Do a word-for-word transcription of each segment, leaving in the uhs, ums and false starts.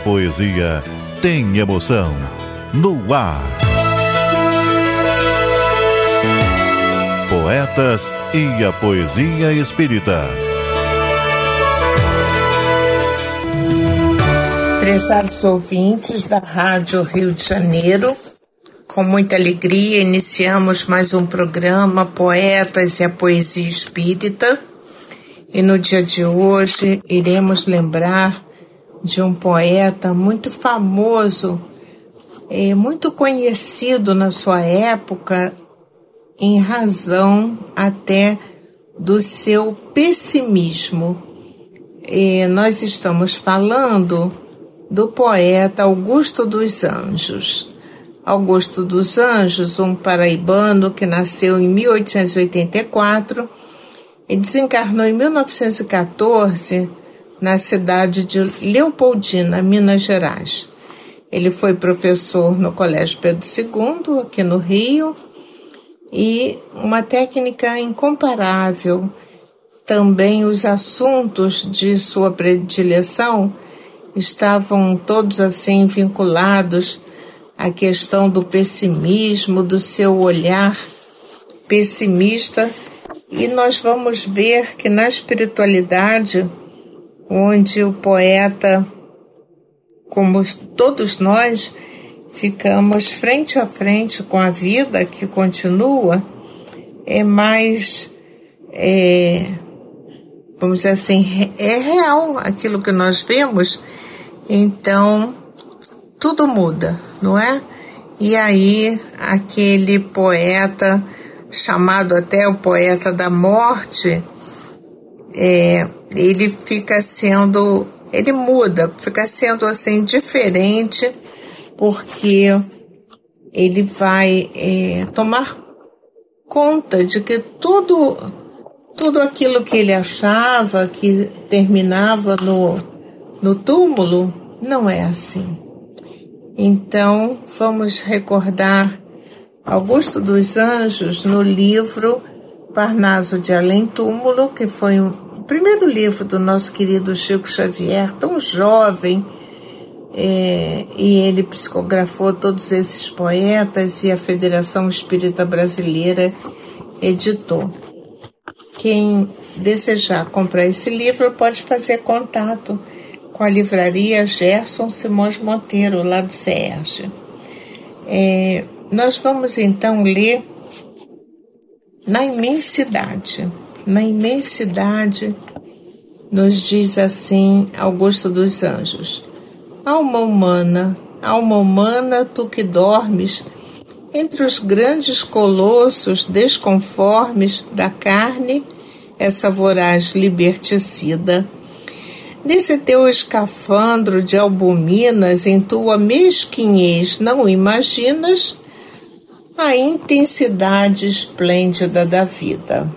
poesia tem emoção. No ar. Poetas e a poesia espírita. Prezados ouvintes da Rádio Rio de Janeiro, com muita alegria iniciamos mais um programa Poetas e a Poesia Espírita. E no dia de hoje iremos lembrar de um poeta muito famoso, e muito conhecido na sua época, em razão até do seu pessimismo. E nós estamos falando do poeta Augusto dos Anjos. Augusto dos Anjos, um paraibano que nasceu em mil oitocentos e oitenta e quatro e desencarnou em mil novecentos e catorze na cidade de Leopoldina, Minas Gerais. Ele foi professor no Colégio Pedro segundo, aqui no Rio, e uma técnica incomparável. Também os assuntos de sua predileção estavam todos assim vinculados à questão do pessimismo, do seu olhar pessimista. E nós vamos ver que na espiritualidade, onde o poeta, como todos nós, ficamos frente a frente com a vida que continua, é mais, é, vamos dizer assim, é real aquilo que nós vemos, então tudo muda, não é? E aí aquele poeta, chamado até o poeta da morte, é, ele fica sendo, ele muda, fica sendo assim diferente, porque ele vai é, tomar conta de que tudo, tudo aquilo que ele achava que terminava no, no túmulo, não é assim. Então, vamos recordar Augusto dos Anjos no livro Parnaso de Além Túmulo, que foi o primeiro livro do nosso querido Chico Xavier, tão jovem, é, e ele psicografou todos esses poetas e a Federação Espírita Brasileira editou. Quem desejar comprar esse livro pode fazer contato com a livraria Gerson Simões Monteiro, lá do C E R G. É, Nós vamos então ler Na Imensidade. Na Imensidade, nos diz assim Augusto dos Anjos: Alma humana, alma humana, tu que dormes entre os grandes colossos desconformes da carne, essa voraz liberticida. Nesse teu escafandro de albuminas, em tua mesquinhez não imaginas a intensidade esplêndida da vida.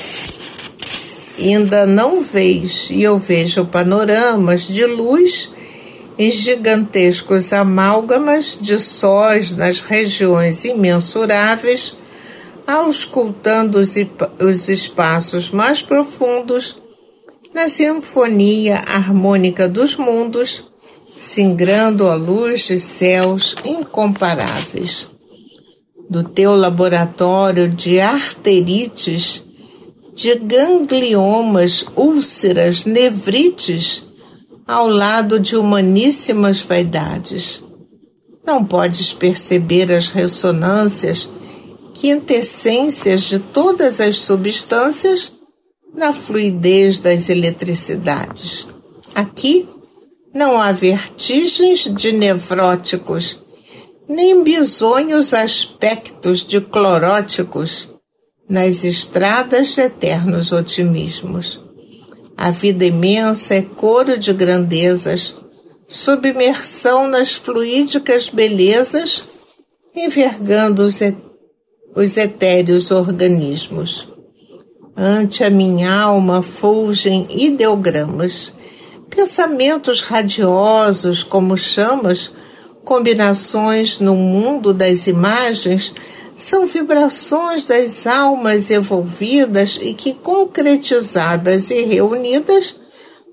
Ainda não vês, e eu vejo panoramas de luz em gigantescos amálgamas de sóis nas regiões imensuráveis, auscultando os, os espaços mais profundos, na sinfonia harmônica dos mundos, singrando a luz de céus incomparáveis. Do teu laboratório de arterites, de gangliomas, úlceras, nevrites, ao lado de humaníssimas vaidades. Não podes perceber as ressonâncias, quintessências de todas as substâncias na fluidez das eletricidades. Aqui não há vertigens de nevróticos, nem bizonhos aspectos de cloróticos nas estradas de eternos otimismos. A vida imensa é coro de grandezas, submersão nas fluídicas belezas, envergando os, et- os etéreos organismos. Ante a minha alma fulgem ideogramas, pensamentos radiosos como chamas, combinações no mundo das imagens, são vibrações das almas evolvidas e que, concretizadas e reunidas,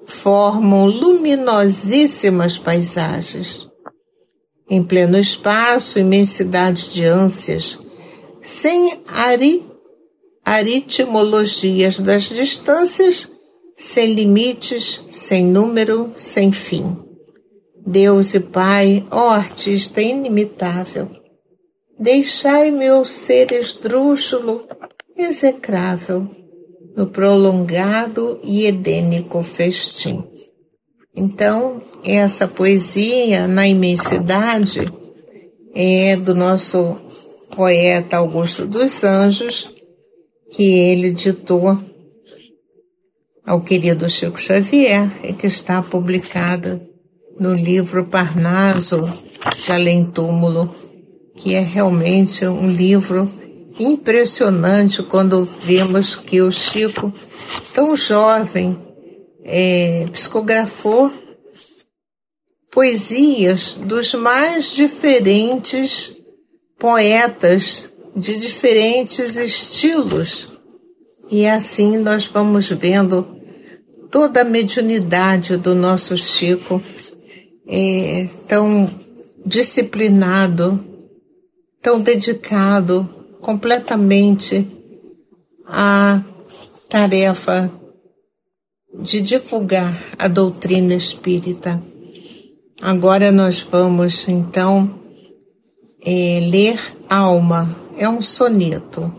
formam luminosíssimas paisagens. Em pleno espaço, imensidade de ânsias, sem ari, aritmologias das distâncias, sem limites, sem número, sem fim. Deus e Pai, ó artista inimitável, deixai meu ser esdrúxulo, execrável, no prolongado e edênico festim. Então, essa poesia, na imensidade, é do nosso poeta Augusto dos Anjos, que ele ditou ao querido Chico Xavier, e que está publicada no livro Parnaso de Além Túmulo, que é realmente um livro impressionante quando vemos que o Chico, tão jovem, é, psicografou poesias dos mais diferentes poetas, de diferentes estilos. E assim nós vamos vendo toda a mediunidade do nosso Chico, é, tão disciplinado, tão dedicado completamente à tarefa de divulgar a doutrina espírita. Agora nós vamos, então, é, ler Alma. É um soneto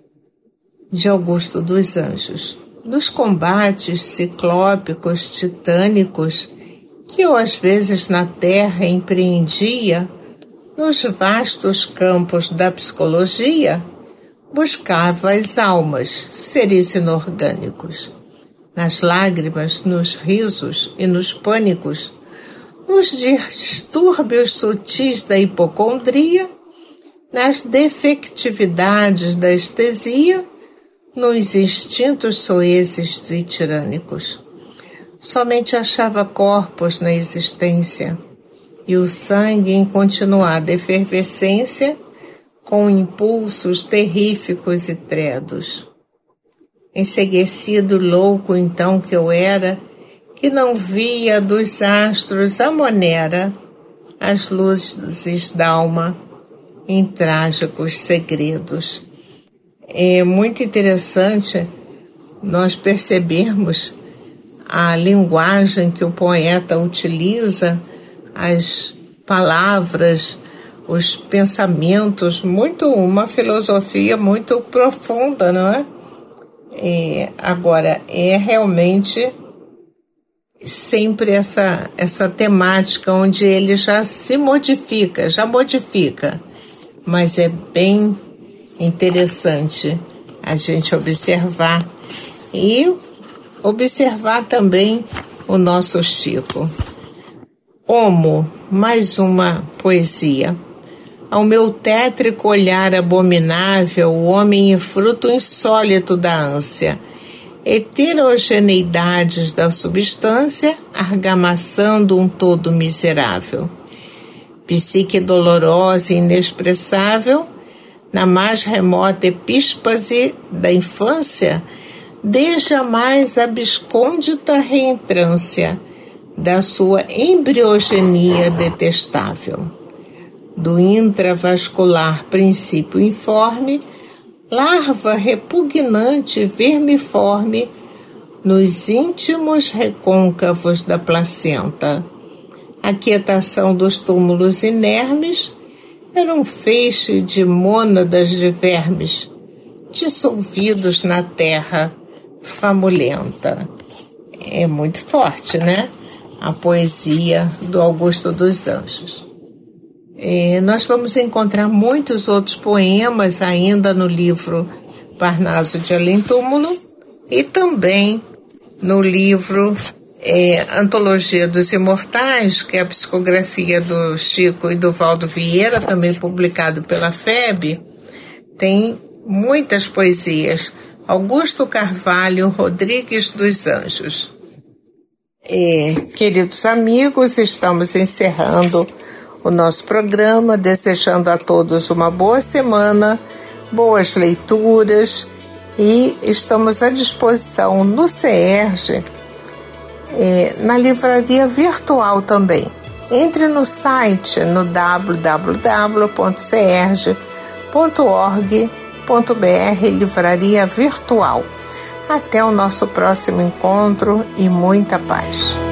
de Augusto dos Anjos. Nos combates ciclópicos, titânicos, que eu às vezes na terra empreendia, nos vastos campos da psicologia, buscava as almas, seres inorgânicos. Nas lágrimas, nos risos e nos pânicos, nos distúrbios sutis da hipocondria, nas defectividades da estesia, nos instintos soezes e tirânicos. Somente achava corpos na existência, e o sangue em continuada efervescência, com impulsos terríficos e tredos. Enceguecido, louco então que eu era, que não via dos astros a monera, as luzes d'alma em trágicos segredos. É muito interessante nós percebermos a linguagem que o poeta utiliza, as palavras, os pensamentos, muito, uma filosofia muito profunda, não é? É, agora, é realmente sempre essa, essa temática onde ele já se modifica, já modifica, mas é bem interessante a gente observar e observar também o nosso Chico. Homo, mais uma poesia. Ao meu tétrico olhar abominável, o homem é fruto insólito da ânsia, heterogeneidades da substância, argamaçando um todo miserável. Psique dolorosa e inexpressável, na mais remota epíspase da infância, desde a mais abscôndita reentrância da sua embriogenia detestável. Do intravascular princípio informe, larva repugnante vermiforme nos íntimos recôncavos da placenta. A quietação dos túmulos inermes era um feixe de mônadas de vermes, dissolvidos na terra famulenta. É muito forte, né? A poesia do Augusto dos Anjos. É, nós vamos encontrar muitos outros poemas ainda no livro Parnaso de Além Túmulo e também no livro é, Antologia dos Imortais, que é a psicografia do Chico e do Valdo Vieira, também publicado pela F E B. Tem muitas poesias. Augusto Carvalho Rodrigues dos Anjos. É, queridos amigos, estamos encerrando o nosso programa, desejando a todos uma boa semana, boas leituras, e estamos à disposição no C E R G é, na livraria virtual também. Entre no site no w w w ponto serge ponto org ponto b r Livraria Virtual. Até o nosso próximo encontro e muita paz.